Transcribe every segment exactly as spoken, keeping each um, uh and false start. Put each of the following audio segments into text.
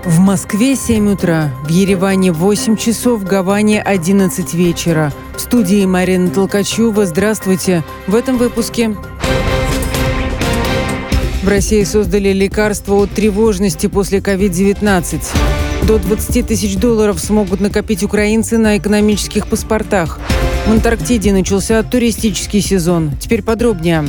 В Москве семь утра, в Ереване восемь часов, в Гаване одиннадцать вечера. В студии Марина Толкачева. Здравствуйте. В этом выпуске. В России создали лекарство от тревожности после ковид девятнадцать. До двадцати тысяч долларов смогут накопить украинцы на экономических паспортах. В Антарктиде начался туристический сезон. Теперь подробнее.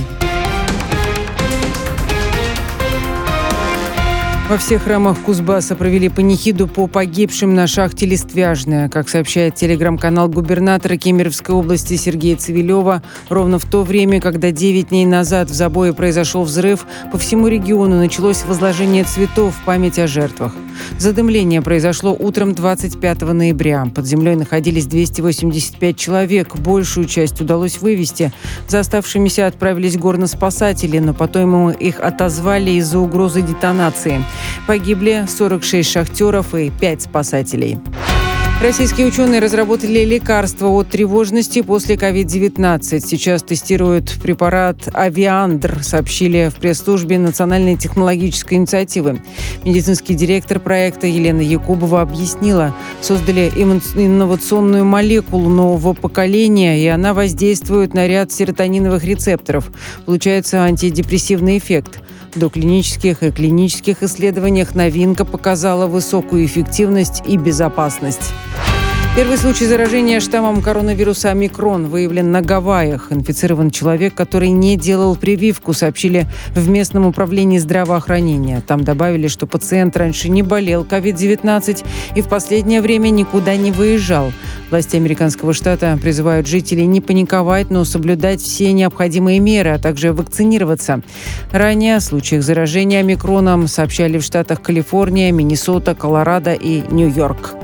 Во всех храмах Кузбасса провели панихиду по погибшим на шахте Листвяжная. Как сообщает телеграм-канал губернатора Кемеровской области Сергея Цивилева, ровно в то время, когда девять дней назад в Забое произошел взрыв, по всему региону началось возложение цветов в память о жертвах. Задымление произошло утром двадцать пятого ноября. Под землей находились двести восемьдесят пять человек. Большую часть удалось вывести. За оставшимися отправились горноспасатели, но потом их отозвали из-за угрозы детонации. Погибли сорок шесть шахтеров и пять спасателей. Российские ученые разработали лекарство от тревожности после ковид девятнадцать. Сейчас тестируют препарат «Авиандр», сообщили в пресс-службе Национальной технологической инициативы. Медицинский директор проекта Елена Якубова объяснила, создали инновационную молекулу нового поколения, и она воздействует на ряд серотониновых рецепторов. Получается антидепрессивный эффект. В доклинических и клинических исследованиях новинка показала высокую эффективность и безопасность. Первый случай заражения штаммом коронавируса омикрон выявлен на Гавайях. Инфицирован человек, который не делал прививку, сообщили в местном управлении здравоохранения. Там добавили, что пациент раньше не болел ковид девятнадцать и в последнее время никуда не выезжал. Власти американского штата призывают жителей не паниковать, но соблюдать все необходимые меры, а также вакцинироваться. Ранее о случаях заражения омикроном сообщали в штатах Калифорния, Миннесота, Колорадо и Нью-Йорк.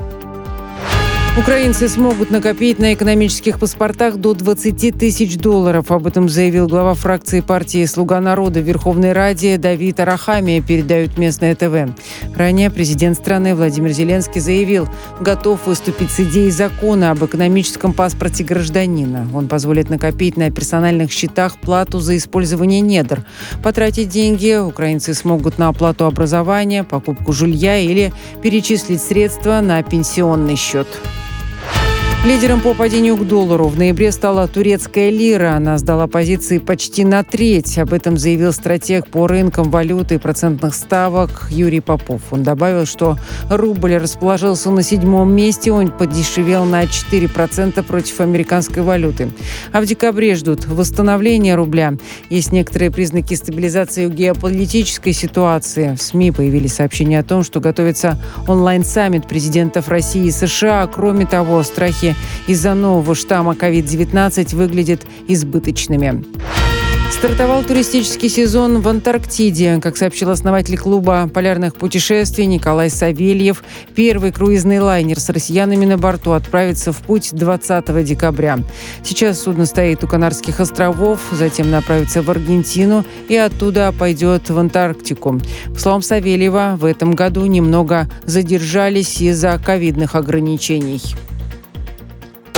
Украинцы смогут накопить на экономических паспортах до двадцати тысяч долларов. Об этом заявил глава фракции партии «Слуга народа» в Верховной Раде Давид Арахамия, передают местное ТВ. Ранее президент страны Владимир Зеленский заявил, готов выступить с идеей закона об экономическом паспорте гражданина. Он позволит накопить на персональных счетах плату за использование недр. Потратить деньги украинцы смогут на оплату образования, покупку жилья или перечислить средства на пенсионный счет. Лидером по падению к доллару в ноябре стала турецкая лира. Она сдала позиции почти на треть. Об этом заявил стратег по рынкам валюты и процентных ставок Юрий Попов. Он добавил, что рубль расположился на седьмом месте. Он подешевел на четыре процента против американской валюты. А в декабре ждут восстановления рубля. Есть некоторые признаки стабилизации геополитической ситуации. В СМИ появились сообщения о том, что готовится онлайн-саммит президентов России и США. Кроме того, страхи из-за нового штамма ковид девятнадцать выглядят избыточными. Стартовал туристический сезон в Антарктиде. Как сообщил основатель клуба полярных путешествий Николай Савельев, первый круизный лайнер с россиянами на борту отправится в путь двадцатого декабря. Сейчас судно стоит у Канарских островов, затем направится в Аргентину и оттуда пойдет в Антарктику. По словам Савельева, в этом году немного задержались из-за ковидных ограничений.